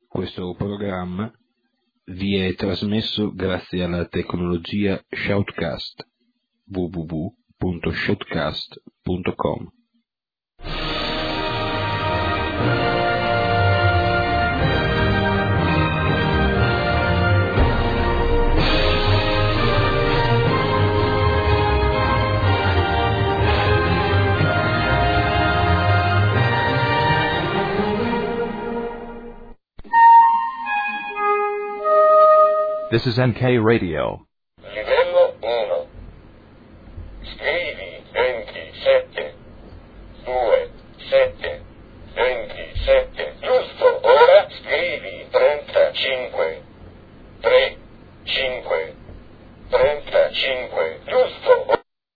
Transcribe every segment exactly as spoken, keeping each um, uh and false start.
Questo programma vi è trasmesso grazie alla tecnologia Shoutcast. w w w punto shoutcast punto com. This is N K Radio. Livello uno. Scrivi ventisette. due, sette. ventisette. Giusto, ora scrivi trentacinque. tre, cinque. trentacinque. Giusto.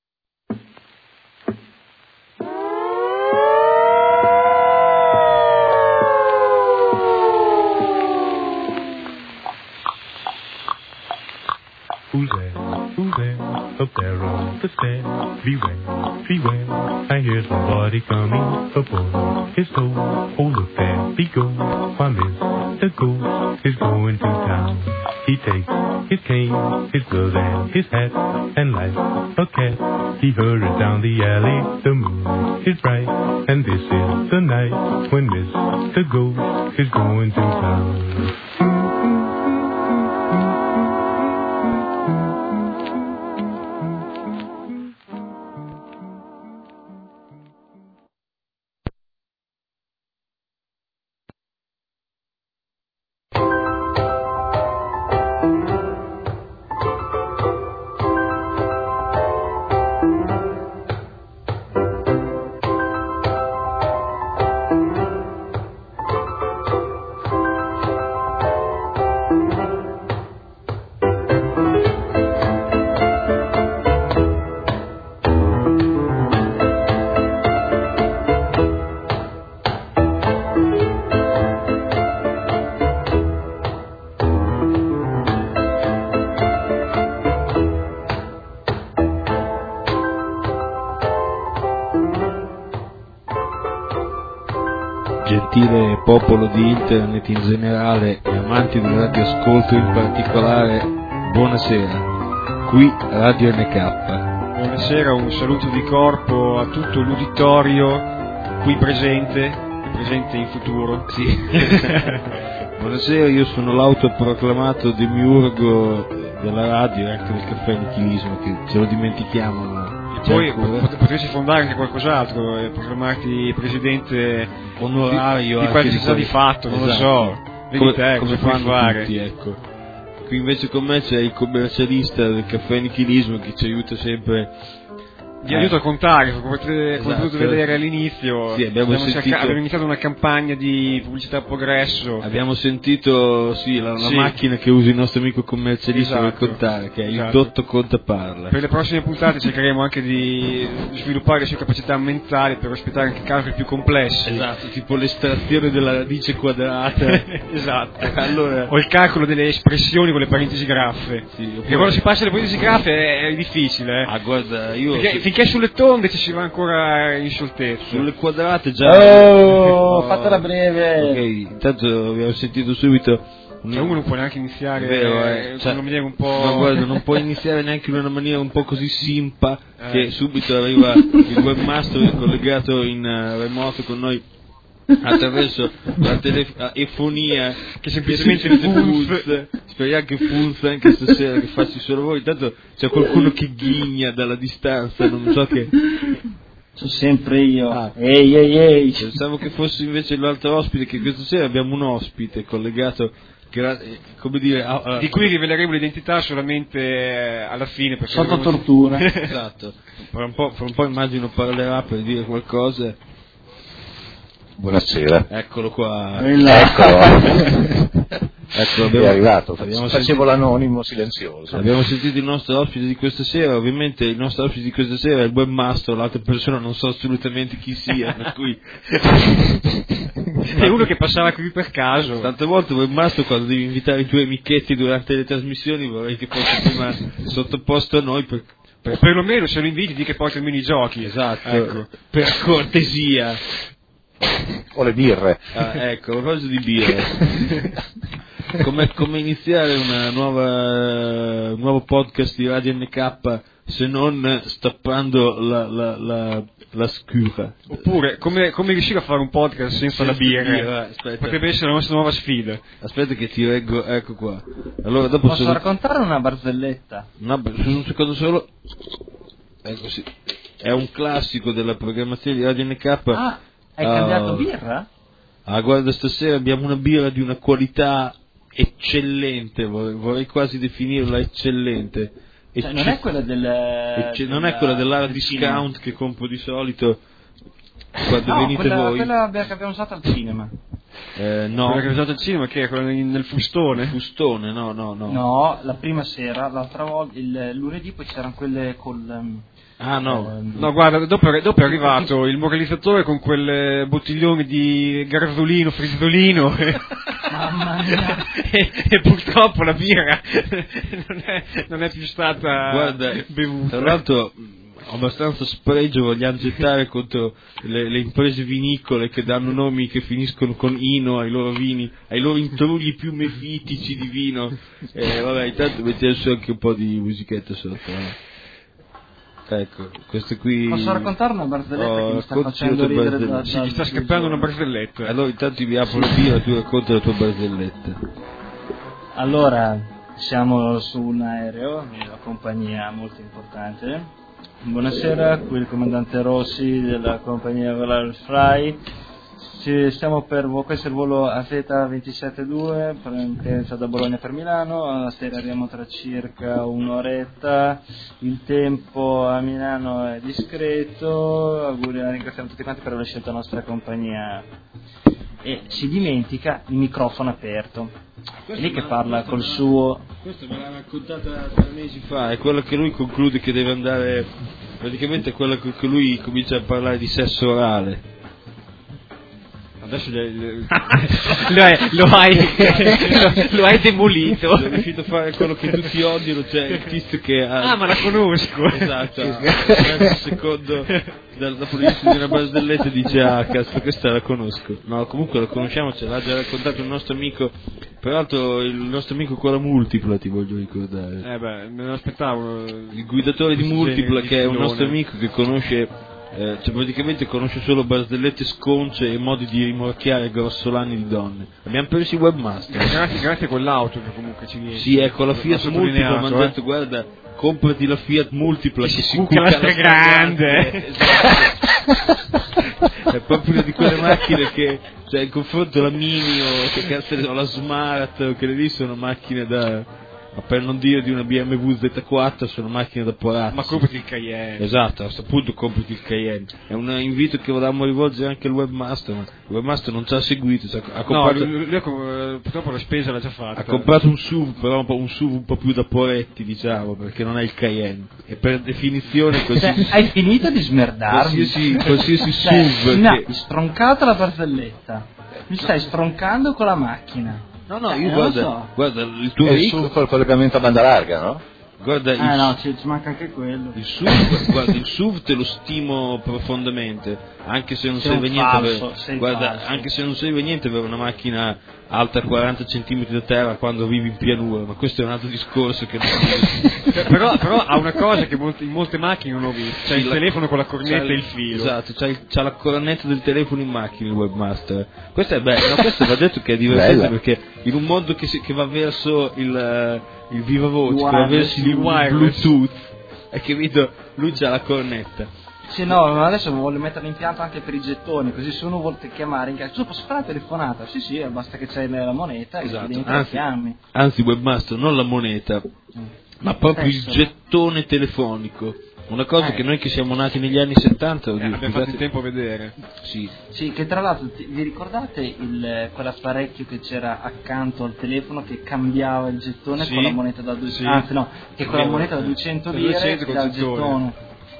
Who's there? Who's there? Up there on the stair. Beware, beware. I hear somebody coming up on his toe. Oh, look there he goes. Why, Mister Ghost is going to town. He takes his cane, his gloves, and his hat, and like a cat, he hurries down the alley. The moon is bright, and this is the night when Mister Ghost is going to town. Gentile popolo di internet in generale e amanti del radioascolto in particolare, buonasera, qui Radio N K. Buonasera, un saluto di corpo a tutto l'uditorio qui presente, presente in futuro. Sì. Buonasera, io sono l'autoproclamato demiurgo della radio e anche del caffè nichilismo, che ce lo dimentichiamo. Ma poi potresti fondare anche qualcos'altro e proclamarti presidente onorario di, di qualche città di fatto, non esatto. Lo so, vedi come, te come cosa puoi fare. Tutti, ecco. Qui invece con me c'è il commercialista del caffè nichilismo che ci aiuta sempre. Di eh. aiuto a contare, come potete, esatto. potete vedere all'inizio. Sì, abbiamo, abbiamo, sentito... abbiamo iniziato una campagna di pubblicità progresso. Abbiamo sentito sì, la, la sì. macchina che usa il nostro amico commercialista esatto. per contare, che è esatto. il Dotto Conta Parla. Per le prossime puntate cercheremo anche di sviluppare le sue capacità mentali per ospitare anche calcoli più complessi. Esatto, tipo l'estrazione della radice quadrata. Esatto. Allora... o il calcolo delle espressioni con le parentesi graffe. Sì, perché poi... quando si passa alle parentesi graffe è, è difficile. Eh. Ah, guarda, io... Perché, finché sulle tonde ci si va ancora in scioltezza. Sulle quadrate già... Oh, oh fatela breve! Ok, intanto abbiamo sentito subito... Cioè uno non può neanche iniziare vero, eh. cioè, in una maniera un po'... No, guarda, non può iniziare neanche in una maniera un po' così simpa eh. che subito arriva il webmaster collegato in uh, remoto con noi attraverso la telefonia che semplicemente funziona. Speriamo che funzioni anche stasera, che facci solo voi. Intanto c'è qualcuno che ghigna dalla distanza, non so che... Sono sempre io. Ah. Ehi, ehi, ehi. Pensavo che fosse invece l'altro ospite, che questa sera abbiamo un ospite collegato, che, come dire, a, a... di cui riveleremo l'identità solamente alla fine. Sotto tortura. Esatto. Fra un, po', fra un po' immagino parlerà per dire qualcosa. Buonasera. Eccolo qua. Eccolo. Ecco, abbiamo, è arrivato, abbiamo facevo sentito, l'anonimo silenzioso. Abbiamo sentito il nostro ospite di questa sera, ovviamente il nostro ospite di questa sera è il webmaster, l'altra persona non so assolutamente chi sia, per cui è uno che passava qui per caso. Tante volte webmaster, quando devi invitare i tuoi amichetti durante le trasmissioni, vorrei che fosse prima sottoposto a noi per, per... perlomeno se lo inviti di che porti almeno i giochi. Esatto, ecco. Per cortesia. O le birre. Ah, ecco, a proposito di birre. come, come iniziare una nuova, un nuovo podcast di Radio N K se non stappando la, la, la, la scura? Oppure come, come riuscire a fare un podcast senza, senza la birra? birra potrebbe essere la nostra nuova sfida. Aspetta che ti reggo, ecco qua. Allora, dopo posso se... raccontare una barzelletta? No, un secondo solo. Ecco sì. È un classico della programmazione di Radio N K. Ah, hai uh, cambiato birra? Ah, guarda, stasera abbiamo una birra di una qualità eccellente, vorrei, vorrei quasi definirla eccellente. Cioè, non è quella del... Ecce- non è quella dell'area discount che compro di solito quando no, venite quella, voi. quella che abbiamo usato al cinema. Eh, no. Quella che abbiamo usato al cinema, che è quella nel fustone? Fustone, no, no, no. No, la prima sera, l'altra volta, il lunedì poi c'erano quelle col... Um, Ah no, ehm, no guarda, dopo, dopo è arrivato il moralizzatore con quel bottiglione di garzolino, frizzolino e, mamma mia. e, e purtroppo la birra non è, non è più stata guarda, bevuta. Tra l'altro abbastanza spregio vogliamo gettare contro le, le imprese vinicole che danno nomi che finiscono con ino ai loro vini, ai loro intrugli più mefitici di vino. Eh, vabbè, intanto mettiamo su anche un po' di musichetta sotto. Eh. Ecco, questo qui... Posso raccontare una barzelletta oh, che mi sta facendo ridere da, da, sì, mi sta scappando una barzelletta. Allora intanto vi apro la birra e tu racconti la tua barzelletta. Allora, siamo su un aereo di una compagnia molto importante. Buonasera, qui il comandante Rossi della compagnia Volare Fly. Ci stiamo per, questo è il volo A Z ventisette due, partenza da Bologna per Milano, atterreremo tra circa un'oretta, il tempo a Milano è discreto, auguri, ringraziamo tutti quanti per aver scelto la nostra compagnia. E si dimentica il microfono aperto, è lì che parla col suo... Questa me l'ha raccontata tre mesi fa, è quello che lui conclude che deve andare, praticamente è quello che lui comincia a parlare di sesso orale. Adesso le, le... lo, hai, lo, hai, lo, lo hai demolito. Sono riuscito a fare quello che tutti odiano, cioè il tizio che ha... Ah, ma la conosco. Esatto, il secondo dopo l'inizio di una barzelletta dice ah cazzo questa la conosco. No, comunque la conosciamo, ce l'ha già raccontato il nostro amico, peraltro il nostro amico con la Multipla, ti voglio ricordare. Eh beh, me lo aspettavo. Il guidatore di Multipla, che è un nostro amico che conosce... Eh, cioè praticamente conosce solo barzellette sconce e modi di rimorchiare grossolani di donne. Abbiamo preso i webmaster. Grazie, grazie a quell'auto che comunque ci viene. Sì, ecco, la Fiat Multipla mi hanno eh. detto guarda, comprati la Fiat Multipla che, che si cucca la stragrande. Esatto. È proprio una di quelle macchine che, cioè in confronto alla Mini o che cazzo ne so, la Smart o che le lì sono macchine da... ma per non dire di una B M W Z quattro sono macchine da porazzi. Ma comprati il Cayenne. Esatto, a questo punto comprati il Cayenne. È un invito che volevamo rivolgere anche al webmaster, ma il webmaster non ci ha seguito, cioè, ha comprato, no, lui, lui, lui, purtroppo la spesa l'ha già fatta. ha comprato un S U V, però un, po', un S U V un po' più da poretti, diciamo, perché non è il Cayenne, e per definizione così. Cioè, hai finito di smerdarmi? Qualsiasi, qualsiasi S U V cioè, mi hai che... stroncato la barzelletta, mi stai stroncando con la macchina. No, no, eh, io guarda, so. guarda, il tuo È il veicolo... S U V col collegamento a banda larga, no? Guarda, il, Ah no, ci, ci manca anche quello. il S U V, guarda, il S U V te lo stimo profondamente, anche se non sei serve niente falso, per, sei guarda, falso. anche se non serve niente per una macchina alta quaranta centimetri da terra quando vivi in pianura, ma questo è un altro discorso che non però, però ha una cosa che molti, in molte macchine non ho visto, c'è sì, il la, telefono con la cornetta e il filo. Esatto, c'ha, il, c'ha la cornetta del telefono in macchina il webmaster. Questo è bello, no, questo va detto che è divertente Bella. Perché in un mondo che, si, che va verso il, il viva voce, che va verso il, il Bluetooth, hai capito? Lui c'ha la cornetta. Sì, no, ma adesso voglio mettere l'impianto anche per i gettoni, così se uno vuole chiamare in casa, tu posso fare la telefonata? Sì, sì, basta che c'hai la moneta e esatto. dentro anzi, chiami. Anzi, webmaster, non la moneta, mm. ma proprio Stesso. il gettone telefonico. Una cosa eh. che noi che siamo nati negli anni settanta, eh, abbiamo fatto in tempo a vedere. Sì. Sì, che tra l'altro ti, vi ricordate il, quell'apparecchio che c'era accanto al telefono che cambiava il gettone sì. con la moneta da duecento? Sì. Anzi no, che con la moneta da duecento lire duecento dal gettone.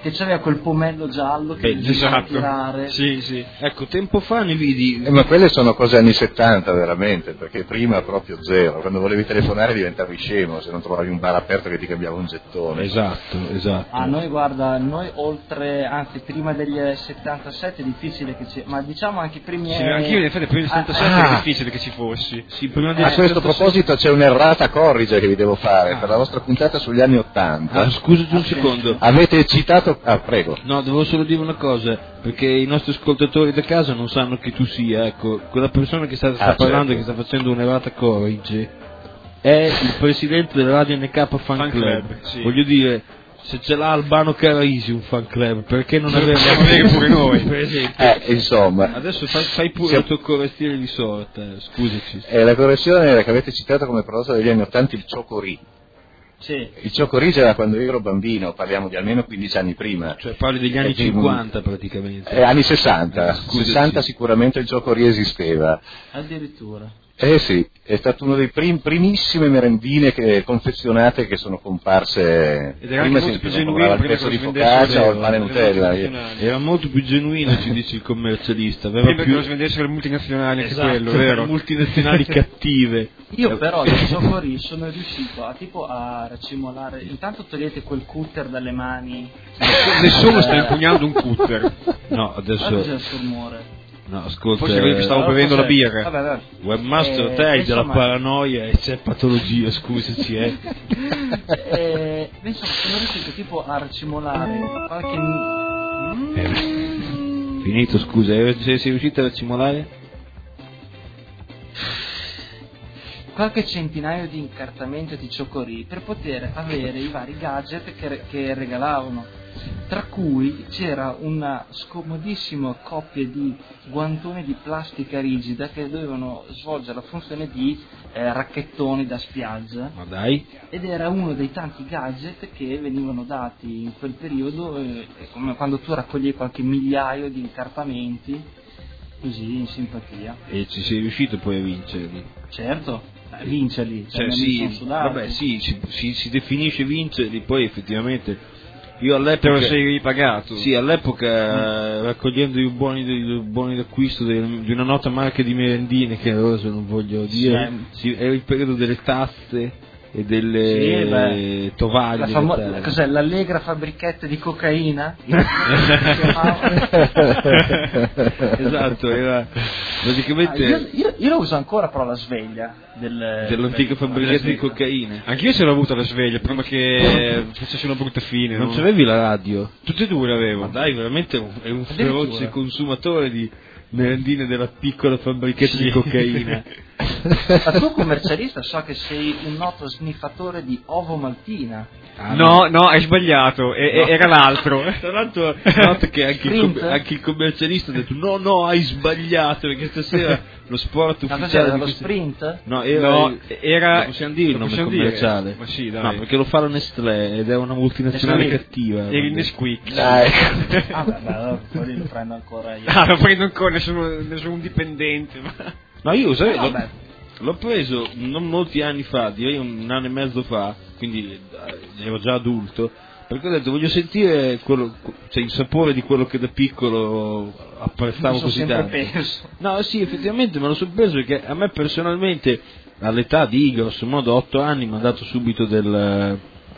che c'aveva quel pomello giallo che Beh, bisognava esatto. tirare. Sì, sì. Ecco, tempo fa ne vidi... Eh, ma quelle sono cose anni settanta veramente, perché prima proprio zero, quando volevi telefonare diventavi scemo se non trovavi un bar aperto che ti cambiava un gettone. Esatto, esatto. Ah, noi guarda, noi oltre, anzi prima degli settantasette è difficile che ci... ma diciamo anche i primi... Sì, anch'io in effetti prima del Ah, settantasette ah. era difficile che ci fossi. Sì, prima del A questo proposito c'è un'errata corrige che vi devo fare Ah. per la vostra puntata sugli anni ottanta. Ah, scusati un secondo. Avete citato... Ah, prego. No, devo solo dire una cosa, perché i nostri ascoltatori da casa non sanno chi tu sia, ecco, quella persona che sta, sta Ah, parlando certo. e che sta facendo un'errata corrige è il presidente della Radio N K Fan, Fan Club. Club, sì. Voglio dire, se ce l'ha Albano Caraisi un fan club, perché non avere Dobbiamo avere pure noi. per esempio? Eh, insomma, Adesso fai, fai pure Siamo- il tuo correttiere di sorta, eh, scusaci. eh, la correzione era che avete citato come prodotto degli anni ottanta il Cioccorì. Sì. Il Cioccorì c'era quando io ero bambino, parliamo di almeno quindici anni prima. Cioè parli degli anni Eh, sì, cinquanta praticamente. Eh, anni sessanta, Eh, scusaci. sessanta sicuramente il Cioccorì esisteva. Addirittura. Eh sì, è stato uno dei prim- primissime merendine che, confezionate che sono comparse. Ed era prima anche si molto più si genuino comprava il prima pezzo che di lo svendessero focaccia o il le- pane le Nutella. multinazionali. Era molto più genuino, ci dice il commercialista, aveva Prima che più lo svendessero le multinazionali, anche Esatto, quello, vero? multinazionali cattive. Io però del Cioccorì sono riuscito a tipo a racimolare, intanto togliete quel cutter dalle mani. Nessuno sta Eh, impugnando un cutter. No, ah, cos'è adesso questo rumore? no, ascolta. Forse quelli che stavo Allora, bevendo la cos'è? birra. Vabbè, vabbè. Webmaster, Eh, te hai della insomma- paranoia e c'è patologia, scusaci, eh. eh, insomma, sono riuscito tipo a racimolare qualche Eh, Finito, scusa, eh, se sei riuscito a racimolare? qualche centinaio di incartamenti di Cioccorì per poter avere i vari gadget che, che regalavano, tra cui c'era una scomodissima coppia di guantoni di plastica rigida che dovevano svolgere la funzione di eh, racchettoni da spiaggia, Ma dai. ed era uno dei tanti gadget che venivano dati in quel periodo, eh, come quando tu raccoglievi qualche migliaio di incartamenti, così in simpatia. E ci sei riuscito poi a vincerli. Certo, eh, vincerli, cioè, Cioè, non mi sì, sono sudato. vabbè, sì, si, si, si definisce vincerli, poi effettivamente io Te all'epoca lo sei ripagato. Sì, all'epoca eh, raccogliendo i buoni, i buoni d'acquisto del- di una nota marca di merendine che adesso non voglio dire, sì, era il periodo delle tasse e delle Sì, beh, tovaglie. La famo- dettaglie. cos'è, l'allegra fabbrichetta di cocaina? Esatto, era praticamente Ah, io, io, io lo uso ancora però la sveglia del, dell'antica del- fabbricetta di della- cocaina. Anch'io ce l'ho avuta la sveglia, prima che facesse una brutta fine. Non no? c'avevi la radio? Tutte e due l'avevo. Ma dai, veramente è un, è un Addirittura. feroce consumatore di merendine della piccola fabbrichetta di cocaina. Ma tu commercialista so che sei un noto sniffatore di ovo maltina. Ah, No, no, hai sbagliato, e- e- No. era l'altro. Tra l'altro, noto che anche il, Sprint? com- anche il commercialista ha detto no, no, hai sbagliato, perché stasera lo sport Ma ufficiale cos'era, di lo questo- sprint? No, era, No, era- lo possiamo dire il lo nome possiamo dire? commerciale? Ma sì, dai. No, perché lo fa la Nestlé ed è una multinazionale Nestlé. cattiva. Era il vabbè. Nesquik. Dai. Ah, beh, beh, allora poi lo prendo ancora io. Ah, non prendo ancora nessuno, nessun dipendente. Ma... No, io sai, Eh, l'ho, vabbè. l'ho preso non molti anni fa, direi un anno e mezzo fa, quindi eh, ero già adulto, perché ho detto voglio sentire quello, cioè, il sapore di quello che da piccolo apprezzavo Mi sono così sempre tanto. perso. No, sì, effettivamente me lo sono preso perché a me personalmente all'età di grosso modo otto anni mi ha dato subito del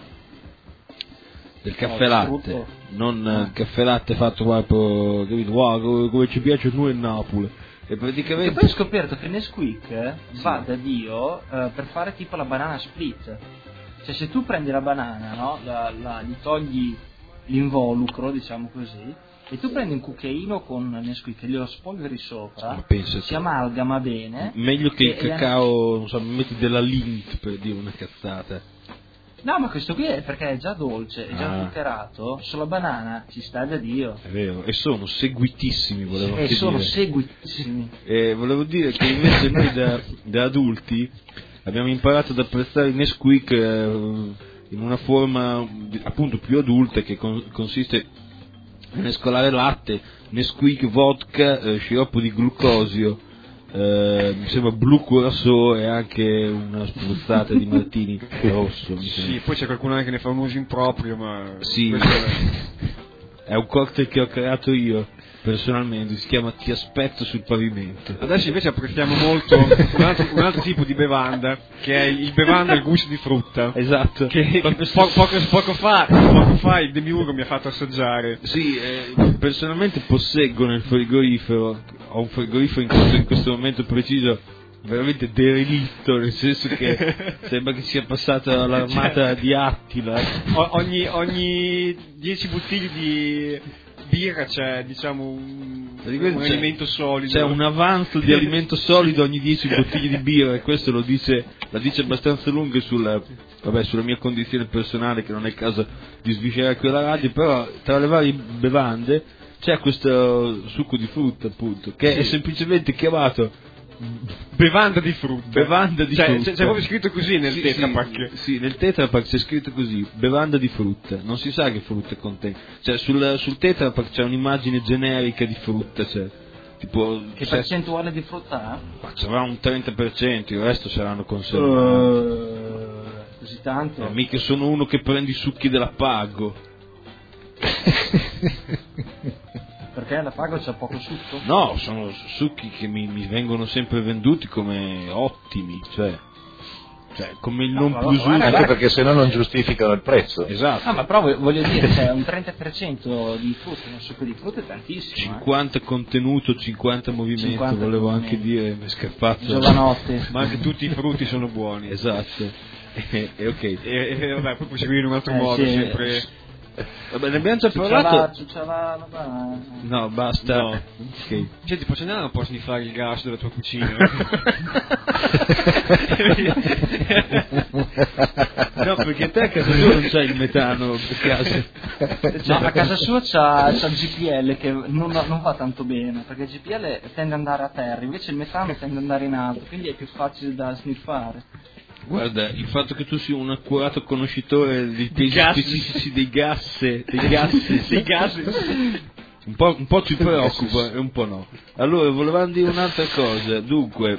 del caffè No, latte, strutto. non Ah. il caffè latte fatto proprio, capito? Wow, come, come ci piace a noi in Napoli. E E praticamente poi ho scoperto che Nesquik eh, va da Dio eh, per fare tipo la banana split. Cioè se tu prendi la banana, no? La, la- gli togli l'involucro, diciamo così, e tu prendi un cucchiaino con Nesquik e glielo spolveri sopra, Ma pensa si te. amalgama bene. meglio che il e- e- cacao, non so, mi metti della Lindt per dire una cazzata. No, ma questo qui è perché è già dolce, è già Ah. zuccherato, sulla banana ci sta da Dio. È vero, e sono seguitissimi, volevo E anche sono dire. seguitissimi. E volevo dire che invece noi da, da adulti abbiamo imparato ad apprezzare il Nesquik eh, in una forma di- appunto più adulta che con- consiste in mescolare latte, Nesquik, vodka, eh, sciroppo di glucosio, eh, mi sembra blu curacao e anche una spruzzata di martini rosso. Mi Sì, sembra. poi c'è qualcuno anche che ne fa un uso improprio, ma... Sì. questo è- è un cocktail che ho creato io personalmente, si chiama Ti aspetto sul pavimento. Adesso invece apprezziamo molto un altro, un altro tipo di bevanda, che è il bevanda al gusto di frutta. Esatto. Che po- poco, poco, fa, poco fa il Demiurgo mi ha fatto assaggiare. Sì, eh, personalmente posseggo nel frigorifero, ho un frigorifero in questo, in questo momento preciso veramente derelitto, nel senso che sembra che sia passata l'armata di Attila. O- ogni, ogni dieci bottiglie di birra c'è, diciamo, un, un c'è, alimento solido. C'è un avanzo di alimento solido ogni dieci bottiglie di birra, e questo lo dice, la dice abbastanza lunga sulla, vabbè, sulla mia condizione personale, che non è il caso di sviscerare qui alla radio, però tra le varie bevande c'è questo succo di frutta, appunto, che sì. è semplicemente chiamato bevanda di frutta. Bevanda di cioè, frutta. C'è, c'è proprio scritto così nel sì, Tetra Pak. Sì, sì, nel Tetra Pak c'è scritto così, bevanda di frutta. Non si sa che frutta contiene. Cioè sul, sul Tetra Pak c'è un'immagine generica di frutta, cioè, tipo, che percentuale di frutta ha? Ma c'era un trenta per cento, il resto saranno conservati. Uh, così tanto? No, mica sono uno che prende i succhi della Pago. Perché la Pago c'ha poco succo? No, sono succhi che mi, mi vengono sempre venduti come ottimi, cioè, cioè come il non no, plus no, ultra. Anche perché se no non giustificano il prezzo. Esatto. Ah, ma però voglio dire, cioè, un trenta per cento di frutta, un succo di frutta è tantissimo. cinquanta eh. contenuto, cinquanta movimento, cinquanta volevo movimento. anche dire, mi è scappato. Giovanotti. Ma anche tutti i frutti sono buoni. Esatto. E, e ok. E, e vabbè, poi puoi seguire in un altro Eh, modo, sì. sempre. Vabbè, ne abbiamo già parlato. Ciucciala, ciucciala, No, basta. No. Ok. Senti, posso andare un po' a sniffare il gas della tua cucina? No, perché te a casa tua non c'hai il metano per caso. No, a casa sua c'ha, c'ha il G P L che non, non va tanto bene, perché il G P L tende ad andare a terra, invece il metano tende ad andare in alto, quindi è più facile da sniffare. Guarda, il fatto che tu sia un accurato conoscitore dei tesi gas. specifici dei gas, dei gas, Dei gas. un po', un po' ci preoccupa e un po' no. Allora, volevamo dire un'altra cosa. Dunque,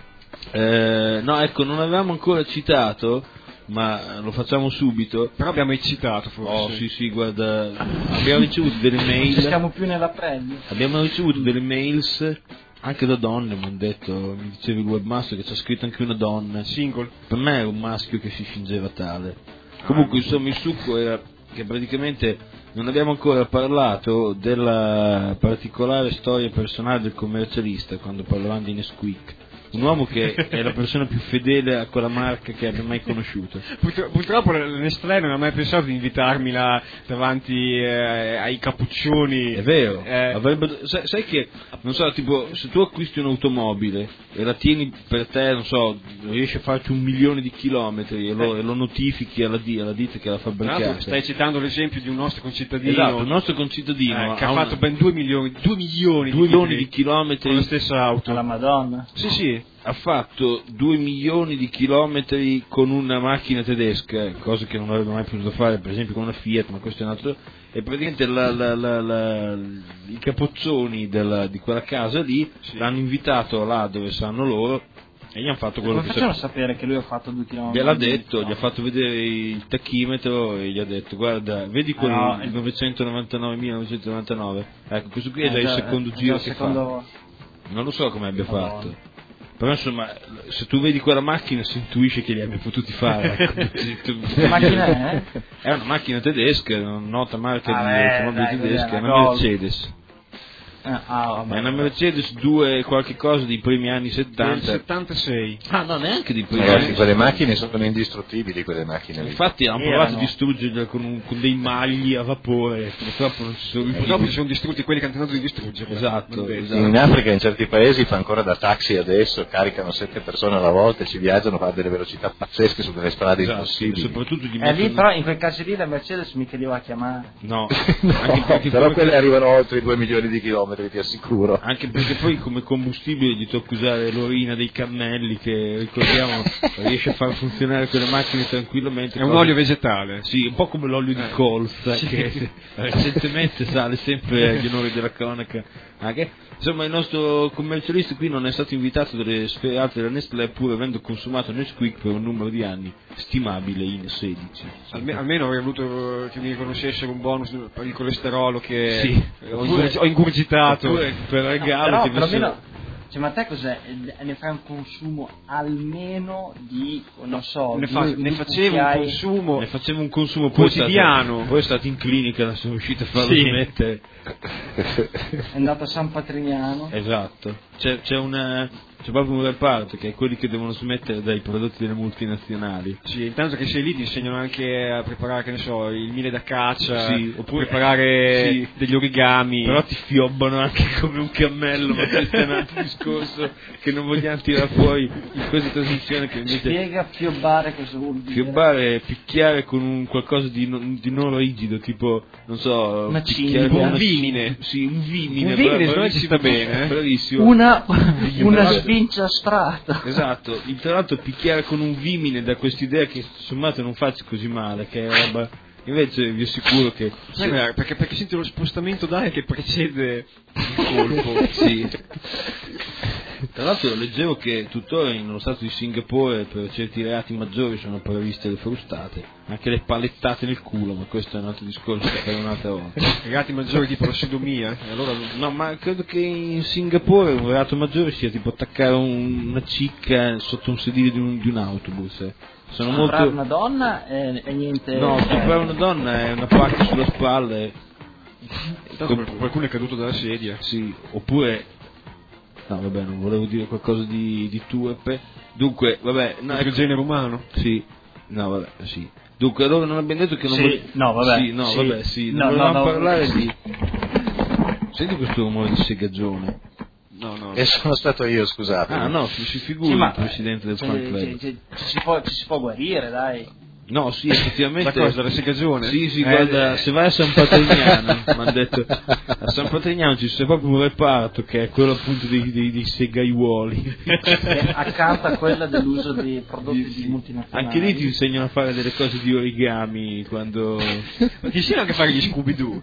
eh, no, ecco, non avevamo ancora citato, ma lo facciamo subito. Però abbiamo eccitato, forse. Oh, sì, sì, guarda, abbiamo ricevuto delle Non mail. siamo più nella previa. Abbiamo ricevuto delle mails anche da donne, mi hanno detto, mi diceva il webmaster che c'ha scritto anche una donna. Single. Per me era un maschio che si fingeva tale. Comunque, insomma, il succo era che praticamente non abbiamo ancora parlato della particolare storia personale del commercialista quando parlavamo di Nesquik. Un uomo che è la persona più fedele a quella marca che abbia mai conosciuto. Purtro- purtroppo Nestlé non ha mai pensato di invitarmi là davanti eh, ai cappuccioni. È vero, Eh. avrebbe, sai, sai che, non so, tipo, se tu acquisti un'automobile e la tieni per te, non so, riesci a farci un milione di chilometri e lo, Eh. e lo notifichi alla, di- alla ditta che l'ha Tra l'altro fabbricata. stai citando l'esempio di un nostro concittadino, Esatto, il nostro concittadino eh, che ha una- fatto ben due milioni, due milioni, due di milioni chilometri di chilometri. con la stessa auto. Alla Madonna. Sì, sì. Ha fatto due milioni di chilometri con una macchina tedesca, cosa che non avrebbe mai potuto fare per esempio con una Fiat, ma questo è un altro. E praticamente la, la, la, la, i capoccioni della, di quella casa lì Sì. l'hanno invitato là dove sanno loro e gli hanno fatto quello Come che facciamo a sa- sapere che lui ha fatto due chilometri? gliel'ha detto, gli ha fatto vedere il tachimetro e gli ha detto guarda, vedi quello Ah, no, il il- novecentonovantanove ecco, questo qui è Eh, già il già, secondo eh, giro già che il secondo... fa. Non lo so come abbia Madonna. fatto. Però insomma, se tu vedi quella macchina si intuisce che li abbia potuti fare. ecco. Che macchina è? È una macchina tedesca, una nota marca Ah, di beh, automobili dai, tedesca, è quella è una una Golf. Mercedes. Eh, ah, vabbè. Ma è una Mercedes due qualche cosa dei primi anni Del settanta. settantasei. Ah no, neanche dei primi Ragazzi, anni quelle settanta. macchine sono indistruttibili, quelle macchine lì. Infatti hanno Erano. provato a distruggerle con, un- con dei magli a vapore, purtroppo non ci sono riusciti. Purtroppo si sono distrutti quelli che hanno tentato di distruggerli. Esatto, Non esatto. In Africa, in certi paesi, fa ancora da taxi adesso, caricano sette persone alla volta e ci viaggiano a delle velocità pazzesche su delle strade Esatto, impossibili. soprattutto gli Eh, lì mettono- però in quei casi lì la Mercedes mica li va a chiamare. No, No, anche perché però poi- quelle arrivano oltre i due milioni di chilometri, ti assicuro. Anche perché poi come combustibile gli tocca usare l'orina dei cammelli che ricordiamo riesce a far funzionare quelle macchine tranquillamente. È un Cosa- olio vegetale. Sì, un po' come l'olio di Eh. colza Sì. che recentemente sale sempre agli onori della cronaca Anche, insomma, il nostro commercialista qui non è stato invitato dalle sfere alte della Nestlé, pur avendo consumato Nesquik per un numero di anni stimabile in sedici. Alme- almeno avrei voluto che mi riconoscessero un bonus per il colesterolo che Sì. ho, ingurgi- ho ingurgitato. Oppure per regalo Però ti perlomeno, cioè, ma te cos'è? Ne fai un consumo almeno di, non so, ne, due- fa- due ne facevo un cucchiai- consumo ne facevo un consumo poi è stato- quotidiano. poi è stato in clinica, non sono riuscito a farlo Sì. smettere. È andato a San Patrignano. Esatto, c'è, c'è, una, c'è proprio un reparto che è quelli che devono smettere dai prodotti delle multinazionali. Sì, intanto che sei lì ti insegnano anche a preparare, che ne so, il miele da caccia, Sì, oppure- preparare sì. degli origami. Però ti fiobbano anche come un cammello, ma questo è un altro discorso che non vogliamo tirare fuori in questa trasmissione, che invece Spiega fiobbare cosa vuol dire. fiobbare è picchiare con un qualcosa di non, di non rigido, tipo, non so, Una picchiare cinghia. con Un una- vimine. Sì, un vimine. Un vimine, bra- secondo me ci sta bene, eh. Bravissimo. Una, una Esatto. svinciastrata. Esatto, in- tra l'altro picchiare con un vimine da quest'idea che sommato non faccia così male, che è roba. Invece vi assicuro che Sai com'è? perché, perché senti lo spostamento d'aria che precede il colpo. sì. Tra l'altro leggevo che tuttora nello stato di Singapore per certi reati maggiori sono previste le frustate, anche le palettate nel culo, ma questo è un altro discorso per un'altra volta. Reati maggiori tipo la sodomia. E allora No, ma credo che in Singapore un reato maggiore sia tipo attaccare un- una cicca sotto un sedile di un, di un autobus. eh. Sono Comprare molto... una donna è, è niente. No, eh, comprare una donna è una pacca sulla spalla. e- intanto qualcuno è caduto dalla sedia. Sì, oppure... No, vabbè, non volevo dire qualcosa di, di turpe. Dunque, vabbè... No, Anche il ecco- genere umano. Sì, no, vabbè, sì. Dunque, allora non abbiamo detto che non Sì, vole- no, vabbè, Sì, no, sì. vabbè, sì. No, Non no, volevamo no. parlare di... Senti questo rumore di segaggione. No, no. E sono stato io, scusate. Ah, no, si, si figuri Sì, ma- il presidente del cioè, fan club. cioè, cioè, ci, si può, ci si può guarire, dai. No, sì, effettivamente... Da cosa? Dalla segagione? Sì, sì, Eh, guarda, eh. se vai a San Patrignano, mi hanno detto, a San Patrignano ci c'è proprio un reparto che è quello appunto dei, dei, dei segaiuoli. Che accanto a quella dell'uso di prodotti Sì, di sì. multinazionali. Anche lì ti insegnano a fare delle cose di origami quando... Ma ti insegnano anche a fare gli Scooby-Doo.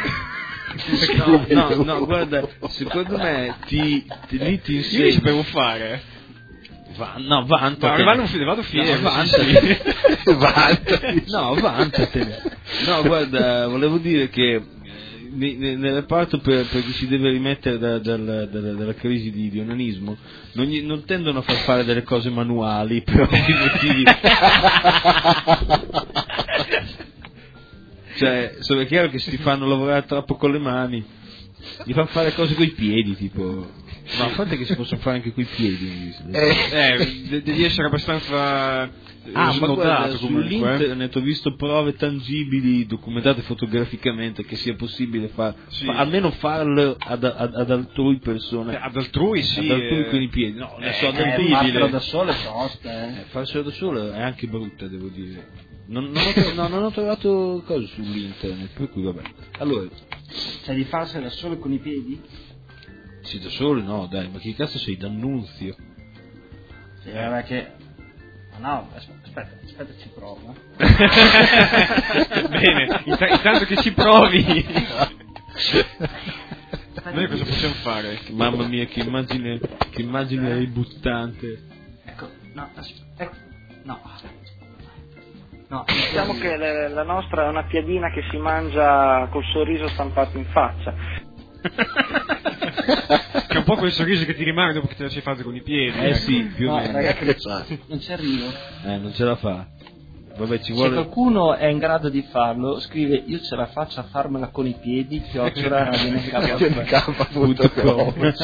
No, no, no, guarda, secondo me ti, ti- lì ti Io li insegnano... sapevo fare. Va, no, vantatene. Ma ne vado, ne vado fiero. No, sì, vantati. sì. Vantati. No, vantatene. No, guarda, volevo dire che eh, ne- ne- nel reparto per, per chi si deve rimettere da- dal- dalla, dalla crisi di, di onanismo non, gli- non tendono a far fare delle cose manuali per ovvi motivi. Cioè, so- è chiaro che se ti fanno lavorare troppo con le mani, gli fanno fare cose coi piedi, tipo... Ma a parte che si possono fare anche coi piedi. Eh, de- devi essere abbastanza eh, Ah, ma guarda, snodato comunque. eh. sull'internet ho visto prove tangibili, documentate fotograficamente, che sia possibile far, Sì. fa- almeno farlo ad, ad, ad altrui persone, Eh, Ad altrui sì. ad altrui eh. con i piedi. No, ne Eh, so, è del Eh, tipo- fartelo da solo è tosta, eh. eh, farselo da solo è anche brutta, devo dire. Non, non, ho, tro- no, non ho trovato cose sull'internet, per cui vabbè. Allora, Cioè di farsela da solo con i piedi? sì, da solo no, dai, ma che cazzo sei, D'Annunzio? Sì, vabbè che... Ma no, aspetta, aspetta, aspetta ci provo. Bene, int- intanto che ci provi. Noi cosa possiamo fare? Mamma mia, che immagine, che immagine ributtante. Ecco, no, aspetta, ecco, no. No, Diciamo che le- la nostra è una piadina che si mangia col sorriso stampato in faccia. Che è un po' quel sorriso che ti rimane dopo che te la sei fatta con i piedi. Eh ecco. sì, più o no, meno. ragazzi, Esatto. non ci arrivo. Eh, non ce la fa. Vabbè, ci Se vuole... qualcuno è in grado di farlo, scrive io ce la faccio a farmela con i piedi, chiocciola K punto com.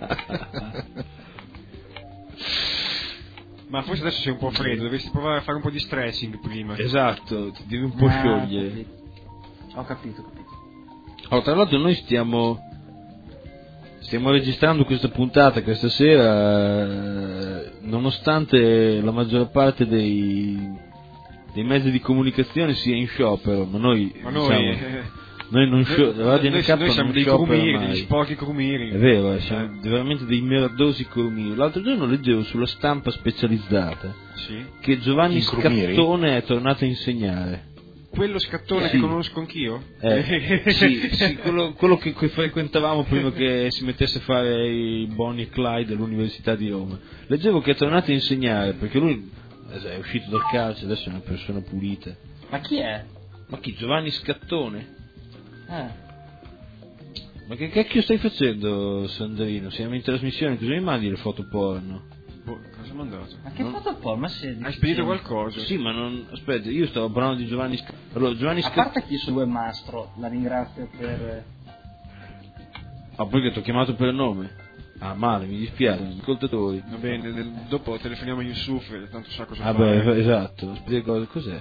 Ma forse adesso sei un po' freddo, dovresti provare a fare un po' di stretching prima. Esatto, ti devi un po' Ah, sciogliere. Ho capito, ho capito. Oh, tra l'altro noi stiamo stiamo registrando questa puntata questa sera eh, nonostante la maggior parte dei, dei mezzi di comunicazione sia in sciopero, ma noi, Ma noi, diciamo, eh, noi non scio- noi, Radio noi- N K noi siamo non dei sciopera crumiri, mai. degli sporchi crumiri. È vero, eh, siamo veramente dei merdosi crumiri. L'altro giorno leggevo sulla stampa specializzata Sì. che Giovanni I crumiri? Scattone è tornato a insegnare. quello scattone Sì. che conosco anch'io? Eh, sì, sì, quello, quello che, che frequentavamo prima che si mettesse a fare i Bonnie e Clyde all'Università di Roma. Leggevo che è tornato a insegnare, perché lui è uscito dal carcere, adesso è una persona pulita. Ma chi è? Ma chi? Giovanni Scattone? Eh. Ma che cacchio stai facendo, Sandrino? Siamo in trasmissione, cosa mi mandi le foto porno? Boh, cosa ho mandato? Ma che Non- foto poi? Ma se Hai spedito qualcosa? Sì, ma non... aspetta, io stavo parlando di Giovanni Scattone. Allora, Giovanni A Scattone... parte chi sul webmastro, la ringrazio per... Ah, perché ti ho chiamato per nome? Ah, male, mi dispiace, ascoltatori. Va bene, del- dopo telefoniamo a Yusuf, e tanto sa cosa Ah fare. beh, esatto, spiega cosa, cos'è?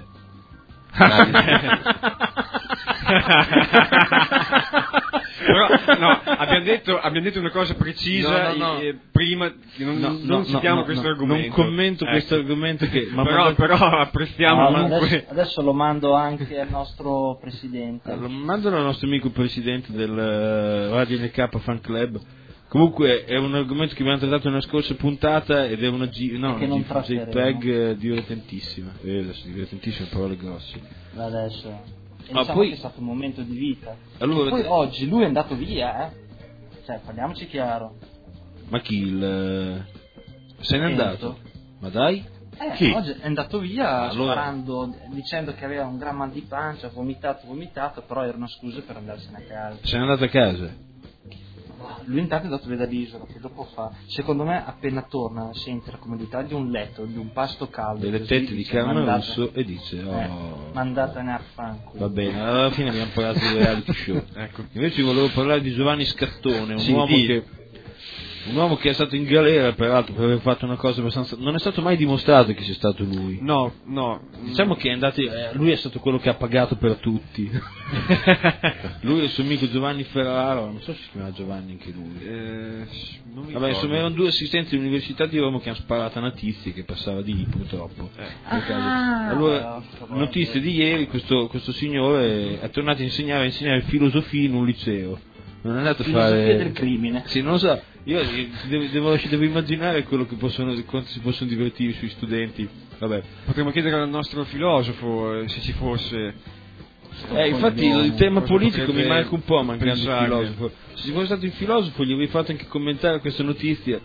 Però, no, abbiamo detto, abbiamo detto una cosa precisa No, no, no. eh, prima, non, No, non no, citiamo no, questo no, argomento. non commento Ecco. questo argomento che... Ma però, ma- però apprezziamo No, comunque... adesso, adesso lo mando anche al nostro presidente. Allora, mandalo al nostro amico presidente del eh, Radio N K Fan Club. Comunque è un argomento che abbiamo trattato nella scorsa puntata ed è una G, no, E che una non G- tratteremo. JPEG eh, divertentissima. Eh, adesso divertentissime, parole grosse. Adesso. E Ah, diciamo poi- che è stato un momento di vita. Allora, E poi oggi lui è andato via, eh. Cioè, parliamoci chiaro. ma chi il... eh, se n'è Enzo. andato? Ma dai? Eh, Chi? oggi è andato via Allora- sparando, dicendo che aveva un gran mal di pancia, vomitato, vomitato, però erano scuse per andarsene a casa. Se n'è andato a casa? Lui intanto è andato via dall'isola, che dopo fa, secondo me appena torna sente la comodità di un letto, di un pasto caldo, Delle così, tette di dice, Carmen "Mandate- Russo e dice oh, eh, mandatene a fanculo." va bene, alla fine abbiamo parlato di reality show. Ecco. Invece volevo parlare di Giovanni Scattone, un Sì, uomo di- che un uomo che è stato in galera peraltro per aver fatto una cosa abbastanza... non è stato mai dimostrato che sia stato lui. No, no. Diciamo che è andato, eh, lui è stato quello che ha pagato per tutti. Lui e il suo amico Giovanni Ferraro, non so se si chiama Giovanni anche lui. Eh, non mi Vabbè, ricordo. insomma erano due assistenti dell'Università di Roma che hanno sparato a una tizia che passava di lì purtroppo. Eh. Per caso. Ah, Allora, porca notizie di ieri, questo, questo signore è tornato a insegnare, a insegnare filosofia in un liceo. Non è andato a Filosofia fare... del crimine. Sì, non lo so, io devo, devo, devo immaginare quello che possono, quanto si possono divertire sui studenti. Vabbè. Potremmo chiedere al nostro filosofo eh, se ci fosse. Eh, infatti il tema cosa politico mi potrebbe manca un po' mancando il pensare. filosofo. Se ci fosse stato il filosofo gli avrei fatto anche commentare questa notizia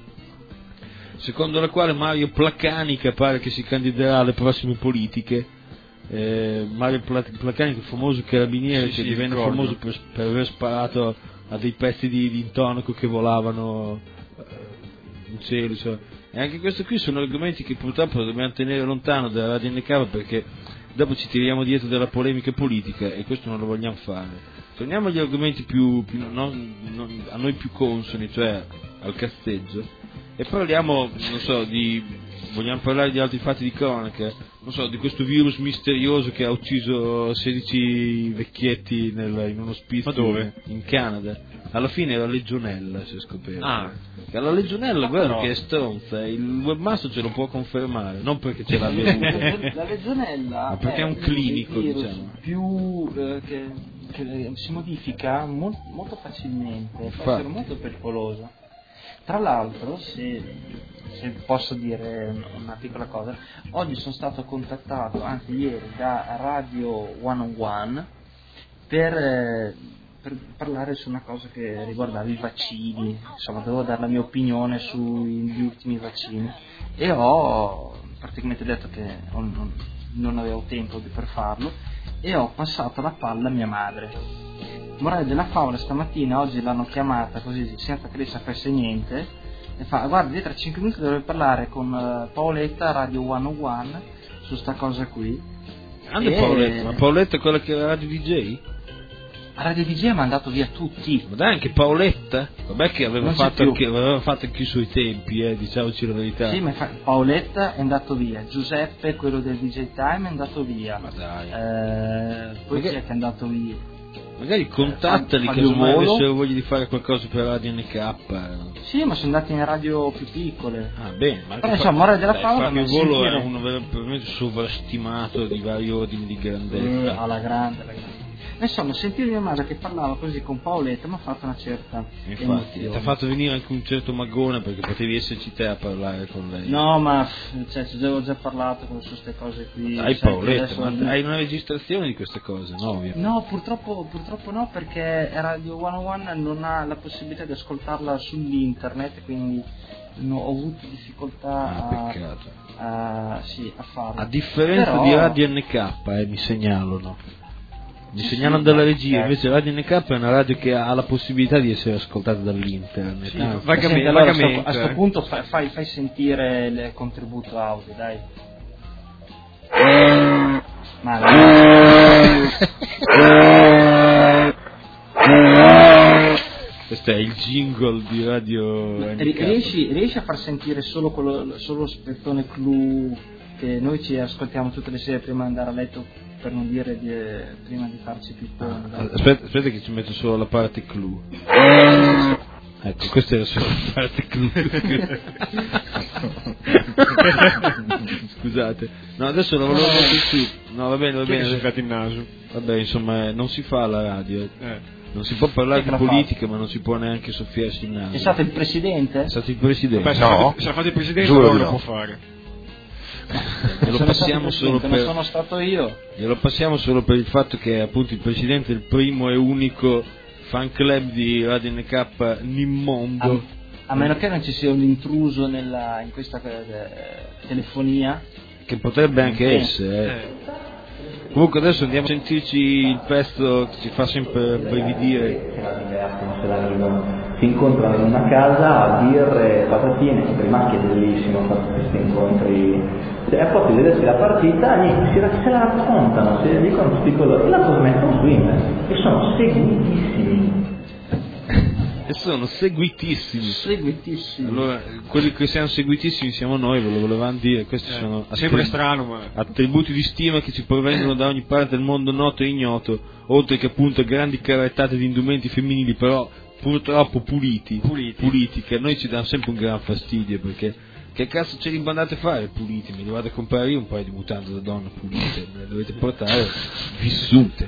secondo la quale Mario Placanica pare che si candiderà alle prossime politiche. Eh, Mario Pla- Placanica, il famoso carabiniere Sì, che sì, divenne ricordo. famoso per, per aver sparato a dei pezzi di, di intonaco che volavano eh, in cielo, insomma. E anche questo qui sono argomenti che purtroppo dobbiamo tenere lontano dalla Radio N K perché dopo ci tiriamo dietro della polemica politica e questo non lo vogliamo fare. Torniamo agli argomenti più, più non, non- a noi più consoni, cioè al casteggio, e parliamo, non so, di vogliamo parlare di altri fatti di cronaca, non so, di questo virus misterioso che ha ucciso sedici vecchietti nel- in un ospizio. Ma dove? In Canada. Alla fine era legionella, si è scoperto. Ah. Che la legionella, Ma guarda però- che è stronza, il webmaster ce lo può confermare, non perché ce l'abbia La, avuto. la legionella Ma perché è un clinico, il virus diciamo. più eh, che, che si modifica mol- molto facilmente, può Infatti. essere molto pericoloso. Tra l'altro, se, se posso dire una piccola cosa, oggi sono stato contattato, anzi ieri, da Radio centouno per, eh, per parlare su una cosa che riguardava i vaccini, insomma dovevo dare la mia opinione sugli ultimi vaccini e ho praticamente detto che non, non avevo tempo per farlo e ho passato la palla a mia madre. Morale della favola, stamattina oggi l'hanno chiamata così senza che lei sapesse niente e fa guarda tra cinque minuti dovrei parlare con uh, Paoletta a Radio centouno su sta cosa qui. Grande E- Paoletta, ma Paoletta è quella che era Radio D J? A Radio D J ha mandato via tutti. Ma dai, anche Paoletta? Vabbè che aveva Non c'è fatto più. anche, aveva fatto anche i suoi tempi, eh, diciamoci la verità. Sì, ma fa- Paoletta è andato via, Giuseppe, quello del D J Time, è andato via. Ma dai. Eh, poi chi Magari- è che è andato via? Magari contattali, Fabio casomai Volo. avessero voglia di fare qualcosa per Radio N K. Sì, ma sono andati in radio più piccole. Ah, bene, ma anche Però, insomma, morale della dai, favola, Fabio ma Volo sentire- è uno veramente sovrastimato di vari ordini di Eh, grandezza. alla grande, alla grande. insomma, sentire mia madre che parlava così con Paoletta mi ha fatto una certa Infatti, ti emozione. ha fatto venire anche un certo magone perché potevi esserci te a parlare con lei. No, ma cioè, ci avevo già parlato con queste cose qui. Hai sai, Paoletta, adesso- ma hai una registrazione di queste cose, no? Ovvio. No, purtroppo, purtroppo no, perché Radio centouno non ha la possibilità di ascoltarla sull'internet, quindi no, ho avuto difficoltà Ah, a, peccato. a, sì, a farlo. A differenza Però- di Radio N K, eh, mi segnalano. Mi Sì, segnalano sì, dalla eh, regia, eh. invece Radio N K è una radio che ha la possibilità di essere ascoltata dall'internet. Sì, Ah, vagamente, Senti, allora, a sto- vagamente, a sto eh. punto fai, fai, fai sentire il contributo audio, dai. Ma Questo è il jingle di Radio N K. Ri- riesci, riesci a far sentire solo, quello, solo lo spezzone clou che noi ci ascoltiamo tutte le sere prima di andare a letto, per non dire di, prima di farci pippone, dai. Aspetta, aspetta che ci metto solo la parte clou. Ecco, questa era solo la parte clou. Scusate. No, adesso la volevo mettere su. No, va bene, va Chi è che si è bene. fatto il naso? Vabbè, insomma, non si fa alla radio. eh. Eh. Non si può parlare Chi di è che l'ha politica, ma non si può neanche soffiarsi il naso. È stato il presidente? È stato il presidente. Beh, se No. l'ha fatto- se l'ha fatto il presidente Giuro allora di lo no. può fare. Glielo Sono passiamo stato solo presidente, per non sono stato io. glielo passiamo solo per il fatto che appunto il presidente è il primo e unico fan club di Radio N K nel mondo. A, a meno che non ci sia un intruso nella, in questa eh, telefonia. Che potrebbe anche Sì. essere. eh. Comunque adesso andiamo a sentirci il pezzo che ci fa sempre brividire. Si incontrano in una casa a birre, patatine, per i maschi è bellissimo fare questi incontri. E poi si vedersi la partita, niente, si la- se la raccontano, si dicono tutti colori, e la trasmettono su internet e sono seguitissimi. E sono seguitissimi. Seguitissimi. Allora, quelli che siamo seguitissimi siamo noi, ve lo volevamo dire. Questi sono Eh, Sembra attribu- strano, ma... attributi di stima che ci provengono da ogni parte del mondo noto e ignoto, oltre che appunto grandi carettate di indumenti femminili, però purtroppo puliti, Puliti. che a noi ci danno sempre un gran fastidio, perché che cazzo ce li mandate a fare puliti? Me li vado a comprare io un paio di mutande da donna pulite, me le dovete portare vissute.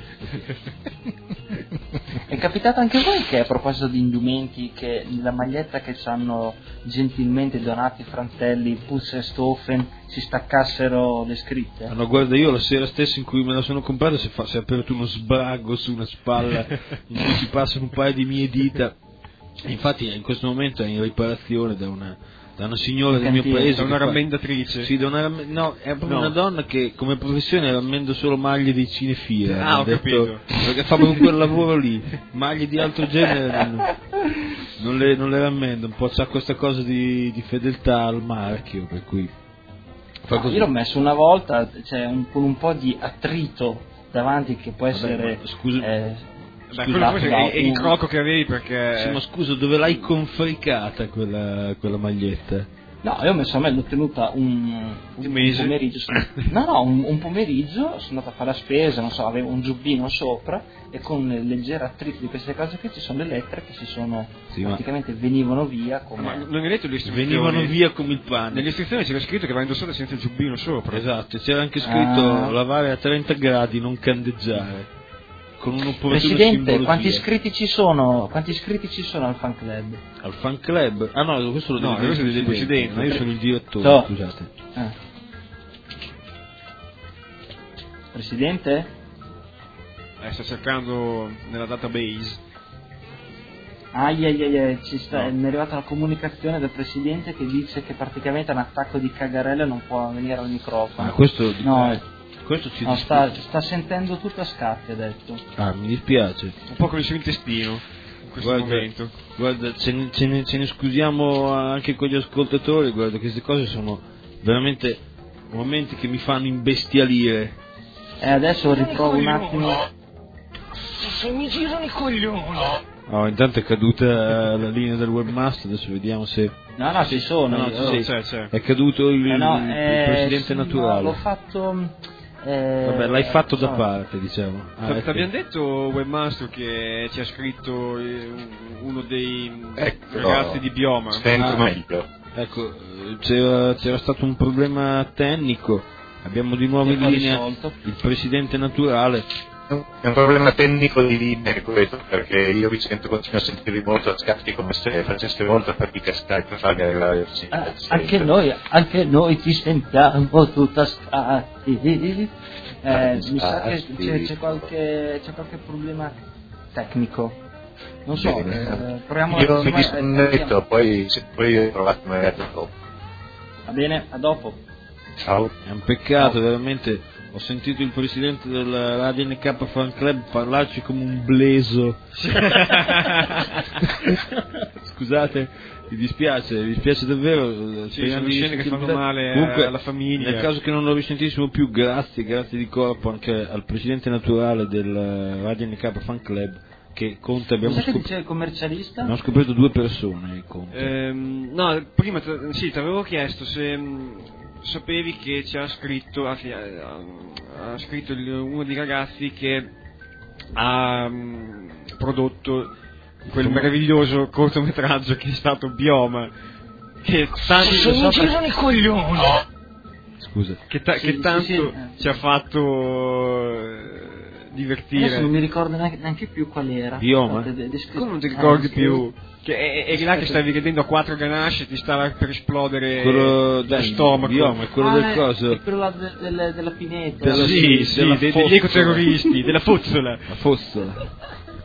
È capitato anche a voi che, a proposito di indumenti, che la maglietta che ci hanno gentilmente donati i fratelli Putz e Stoffen si staccassero le scritte? Ah, no, guarda, io la sera stessa in cui me la sono comprata si, fa, si è aperto uno sbrago su una spalla in cui si passano un paio di mie dita. E infatti in questo momento è in riparazione da una, da una signora del mio Cantiere, paese. Da una che fa- rammendatrice. Sì, da una ramme- no, è proprio No. una donna che come professione rammenda solo maglie dei cinefila. Ah, mi ha ho capito. Perché fa proprio quel lavoro lì. Maglie di altro genere non, non le, non le rammenda, un po' c'ha questa cosa di, di fedeltà al marchio, per cui fa No, così. io l'ho messo una volta, cioè, un- con un po' di attrito davanti che può Vabbè, essere... ma scusa- eh, Beh, Scusa, quello forse da è, è il un- crocco che avevi perché... Sì, ma scusa, dove l'hai confricata quella, quella maglietta? No, io ho messo a me, l'ho tenuta un, Un mese? pomeriggio. sono- No, no, un, un pomeriggio sono andato a fare la spesa, non so, avevo un giubbino sopra e con il leggero attrito di queste cose qui ci sono le lettere che si sono Sì, ma- praticamente venivano via Ma come... non hai letto le istruzioni? Venivano via come il pane. Nelle istruzioni c'era scritto che va indossato senza il giubbino sopra. Esatto, c'era anche scritto Ah. lavare a trenta gradi, non candeggiare. Con un'opportuna Presidente, simbologia. quanti iscritti ci sono? Quanti iscritti ci sono al fan club? Al fan club? Ah no, questo lo No, devi questo dire lo il dice il presidente, presidente. ma io sono il direttore, No. scusate. Ah. Presidente? Eh, sta cercando nella database. Ai ai ai, ai, ci sta, No. mi è arrivata la comunicazione del presidente che dice che praticamente un attacco di cagarelle non può venire al microfono. Ah, questo, No, eh, questo ci no, dispiace. sta, sta sentendo tutto a scatti, ha detto. Ah, mi dispiace. Un po' con il suo intestino in questo Guarda, momento. guarda ce, ne, ce ne- ce ne scusiamo anche con gli ascoltatori, guarda, queste cose sono veramente momenti che mi fanno imbestialire. E adesso riprovo un attimo. Se mi girano i coglioni. Oh, intanto è caduta la linea del webmaster, adesso vediamo se... No, no, ci sono. No, io- ci sei. C'è, c'è. È caduto il, Eh, no, il eh, presidente sì, naturale. no, l'ho fatto. eh, Vabbè, l'hai fatto da so. parte, diciamo. Ah, Ti ecco. abbiamo detto, webmaster, che ci ha scritto eh, uno dei Ecco, ragazzi di Bioma. Sento Ah. meglio. Ecco, eh, c'era, c'era stato un problema tecnico, abbiamo di nuovo Che in ho linea risolto. il presidente naturale, È un problema tecnico di linea questo, perché io vi sento, continuo a sentirvi molto a scatti, come se faceste molta fatica a Skype per farmi arrivare il sì, Ah, anche noi, anche noi ti sentiamo tutto a scatti. Eh, mi sa che c'è, c'è qualche c'è qualche problema tecnico. Non so, eh, proviamo io a mi disconnetto, poi, se poi provate magari dopo. Va bene, a dopo. Ciao. È un peccato, veramente. Ho sentito il presidente della Radio N K Fan Club parlarci come un bleso. Scusate, mi dispiace, mi dispiace davvero. Sì, sono scene che fanno male Comunque, alla famiglia. Nel caso che non lo risentissimo più, grazie, grazie di corpo anche al presidente naturale del Radio N K Fan Club, che conta, abbiamo, Cos'è che scop- dice il commercialista? abbiamo scoperto due persone. Conta. Ehm, no, prima te- sì, ti avevo chiesto se mh, sapevi che ci ha scritto, anzi, ha, ha scritto il- uno dei ragazzi che ha mh, prodotto quel meraviglioso cortometraggio che è stato Bioma, che tanti Se lo mi so, girano i coglioni. Scusa. che, ta- Sì, che sì, tanto sì, eh. ci ha fatto eh, divertire. Adesso non mi ricordo neanche, neanche più qual era. Bioma? Aspetta, de- descri- Come non ti ricordi ah, più? Che è, è là che Aspetta. stavi vedendo a quattro ganasce e ti stava per esplodere Quello lo dai, stomaco. Bioma, è quello Ah, del è- coso. è quello là de- del- della pineta. Della- Sì, sì, sì, della dei- fossola. degli ecoterroristi, della fozzola. La fossola.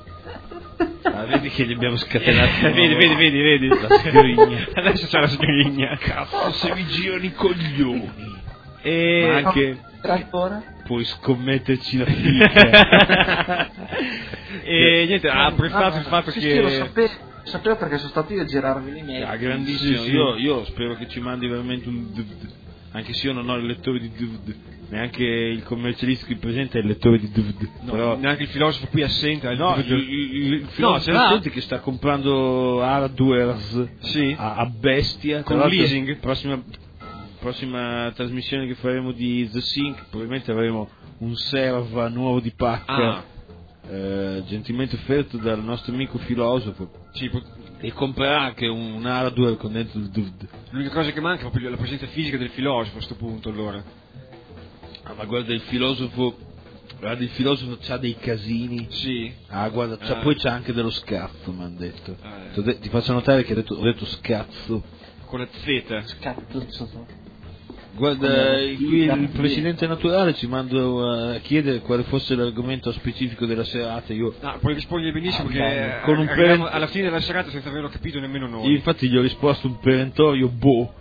Ah, vedi che gli abbiamo scatenato. Eh, vedi, vedi, vedi, vedi. La sgrigna. Adesso c'è la sgrigna. Cazzo, se mi girano i coglioni. E Ma anche ancora? puoi scommetterci la figa. e niente, ha apprezzato Ah, il fatto sì, che sì, lo sapevo, sapevo perché sono stato io a girarvi l'email. Ah, grandissimo. Sì, sì. Io, io spero che ci mandi veramente un D V D. Anche se io non ho il lettore di D V D. Neanche il commercialista qui presente è il lettore di D V D. no, Però neanche il filosofo qui assente ha il no, D V D. il, il, il No, filosofo ce l'ha. presente che sta comprando hardwares Sì. a, a bestia. Con Tra l'altro, leasing. Prossima, prossima trasmissione che faremo di The Sync, probabilmente avremo un server nuovo di pacca. Ah. eh, gentilmente offerto dal nostro amico filosofo, Sì, pot- e comprerà anche un hardware con dentro il D V D. l'unica cosa che manca è proprio la presenza fisica del filosofo a questo punto, allora. Ah, ma guarda, il filosofo, guarda, il filosofo c'ha dei casini. Sì. Ah, guarda, c'ha, Ah. poi c'ha anche dello scazzo, mi hanno detto. Ah, eh. T'ho de- ti faccio notare che ho detto, ho detto scazzo. Con la Z. Cazzo. Guarda, Come- qui da- il presidente naturale ci manda a chiedere quale fosse l'argomento specifico della serata. Io, No, puoi rispondere benissimo Ah, che bene. eh, Con un arriviamo peren- alla fine della serata senza averlo capito nemmeno noi. io infatti gli ho risposto un perentorio boh.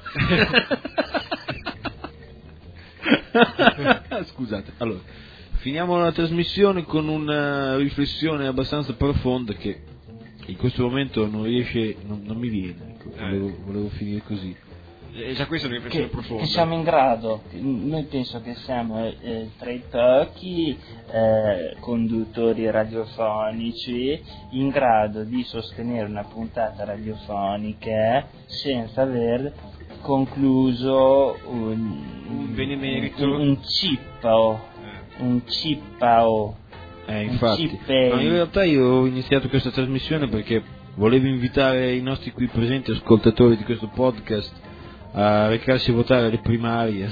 Scusate, allora, finiamo la trasmissione con una riflessione abbastanza profonda che in questo momento non riesce, non, non mi viene, ecco, volevo, volevo finire così. E già questa è una riflessione Che, profonda. che siamo in grado, noi penso che siamo eh, tra i pochi eh, conduttori radiofonici in grado di sostenere una puntata radiofonica senza aver concluso un, Un benemerito. un, un cippao, un cippao. Eh, infatti. Un cippei. No, in realtà io ho iniziato questa trasmissione perché volevo invitare i nostri qui presenti ascoltatori di questo podcast a recarsi a votare alle primarie.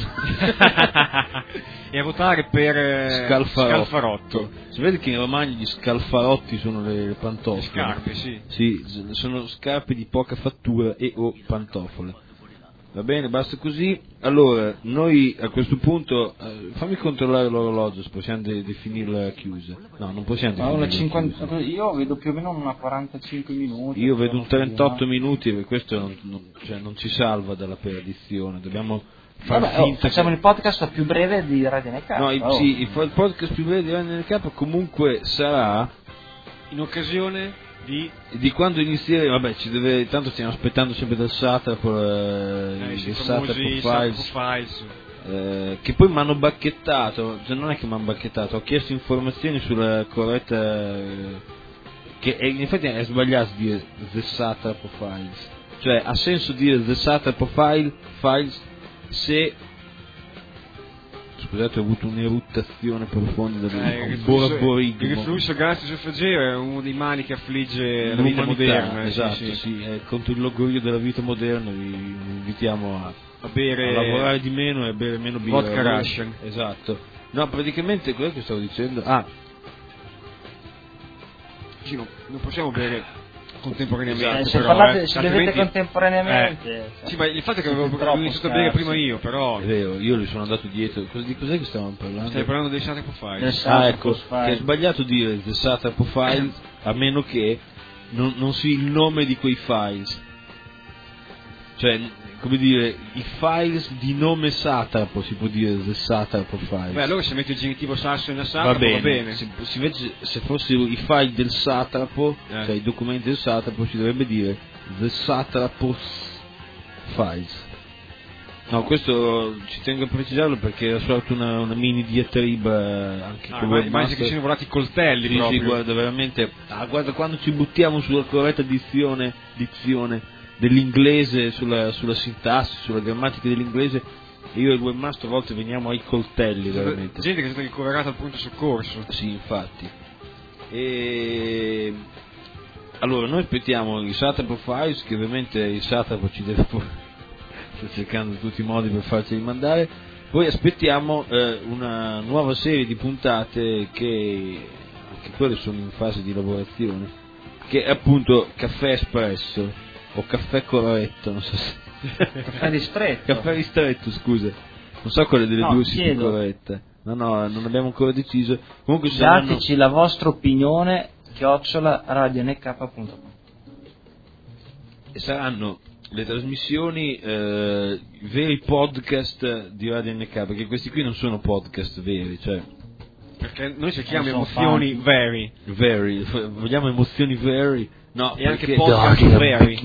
E a votare per eh, Scalfarotto. Scalfarotto. Si vede che in Romagna gli scalfarotti sono le, le pantofole. Le scarpe, sì. Sì, s- sono scarpe di poca fattura e o pantofole. Va bene, basta così. Allora, noi a questo punto, eh, fammi controllare l'orologio, se possiamo de- definirla chiusa. No, non possiamo Ma definirla una cinquanta, chiusa. io vedo più o meno una quarantacinque minuti. Io vedo un non so, trentotto no? minuti e questo non, non- cioè, non ci salva dalla perdizione. Dobbiamo far Vabbè, oh, finta facciamo che... il podcast più breve di Radio N K. No, il, oh. sì, il il podcast più breve di Run N K comunque sarà In occasione di... di quando inizieremo. Vabbè, ci deve, tanto stiamo aspettando sempre del Satrapo, eh, Eh, il sì, Satrapo famosi Files, Satrapo Files. eh, che poi mi hanno bacchettato, cioè non è che mi hanno bacchettato, ho chiesto informazioni sulla corretta, eh, che è, in effetti è sbagliato dire The Satrapo Files, cioè ha senso dire The Satrapo File, Files se... Scusate, ho avuto un'eruttazione profonda del Eh, il, un riflusso, borborigmo. il riflusso gastrosofageo è uno dei mali che affligge la vita L'umanità, moderna. eh, esatto, sì, sì, sì. eh, contro il logorio della vita moderna vi vi invitiamo a, A bere a lavorare di meno e a bere meno birra. vodka Russian. Esatto. No, praticamente quello che stavo dicendo. Ah, Sì, non, non possiamo bere contemporaneamente. Eh, se però, parlate, eh, se bevete contemporaneamente. Eh. Cioè, Sì, ma il fatto è che avevo troppo iniziato a bere scarsi. prima io, però. È vero, io li sono andato dietro. Cos- di cos'è che stavamo parlando? Stai parlando dei Satrapo Files. Del Ah, Satrapo ecco, Files. che è sbagliato dire The Satrapo Files a meno che non, non sia il nome di quei files. Cioè, come dire, i files di nome Satrapo si può dire The Satrapo Files. Beh, allora se metti il genitivo Sasso nella Satrapo va bene, va bene. Se, se invece se fossero i file del Satrapo, Eh. cioè i documenti del Satrapo, si dovrebbe dire The Satrapos Files. No, questo ci tengo a precisarlo perché era sorta una, una mini diatriba anche Ah, con ma, il immagino che siano volati i coltelli Sì, sì, proprio. guarda, veramente. Ah, guarda, quando ci buttiamo sulla corretta dizione, dizione dell'inglese, sulla, sulla sintassi, sulla grammatica dell'inglese, io e il webmaster a volte veniamo ai coltelli, veramente. Gente che è stata ricoverata al pronto soccorso. Sì, infatti. E allora, noi aspettiamo il Satrapo Files, che ovviamente il Satrapo ci deve pure. Sto cercando tutti i modi per farceli mandare. Poi aspettiamo eh, una nuova serie di puntate che anche quelle sono in fase di lavorazione, che è appunto Caffè Espresso o Caffè Corretto, non so se Caffè ristretto. Caffè Ristretto, scusa. Non so quale delle No, due sia più chiedo. corretta. No, no, non abbiamo ancora deciso. Comunque saranno... Dateci la vostra opinione, chiocciola radionk punto com. saranno le trasmissioni, eh, i veri podcast di Radio N K, perché questi qui non sono podcast veri, cioè Perché noi cerchiamo Non sono emozioni fan. veri. veri, f- vogliamo emozioni veri? No, E anche perché, podcast veri.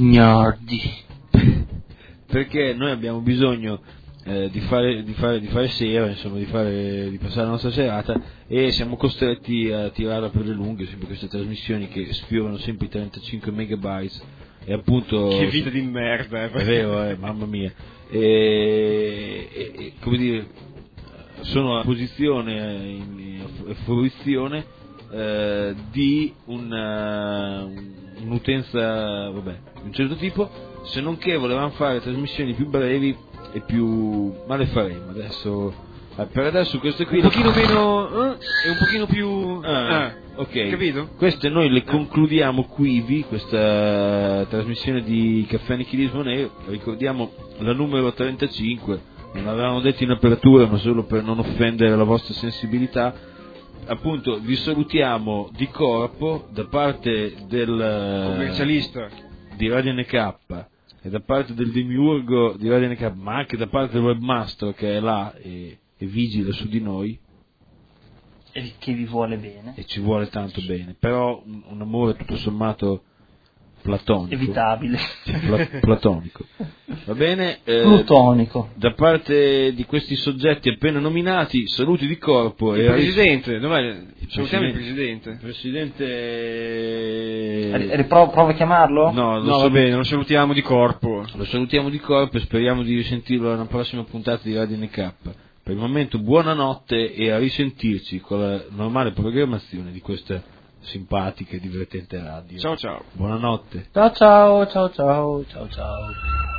perché noi abbiamo bisogno eh, di, fare, di, fare, di fare sera, insomma, di, fare, di passare la nostra serata, e siamo costretti a tirarla per le lunghe, sempre queste trasmissioni che sfiorano sempre i trentacinque megabytes. E appunto Che vita di merda, eh. è vero, eh, mamma mia. E, e, e, come dire, sono a posizione, in, in fruizione eh, di una, un'utenza, vabbè, di un certo tipo, se non che volevamo fare trasmissioni più brevi e più, ma le faremo adesso. Eh, per adesso queste qui Un pochino meno eh, e un pochino più Ah, eh, ok, capito? queste noi le concludiamo quivi, questa trasmissione di Caffè Nichilismo Nero. Ricordiamo la numero trentacinque, non l'avevamo detto in apertura ma solo per non offendere la vostra sensibilità. Appunto, vi salutiamo di corpo da parte del Commercialista. di Radio N K e da parte del demiurgo di Radio N K, ma anche da parte del webmaster che è là e, e vigila su di noi E che vi vuole bene. e ci vuole tanto bene, però un, un amore tutto sommato platonico. Evitabile. Pla- platonico. Va bene? Eh, Plutonico. Da parte di questi soggetti appena nominati, saluti di corpo. Il e presidente, dov'è? Salutiamo il presidente. presidente. Presidente. Riprovo, provo a chiamarlo? No, lo, No, va salu- bene, lo salutiamo di corpo. lo salutiamo di corpo e speriamo di risentirlo alla prossima puntata di Radio N K. Per il momento buonanotte e a risentirci con la normale programmazione di questa simpatica e divertente radio. Ciao ciao. Buonanotte. Ciao ciao, ciao ciao, ciao ciao.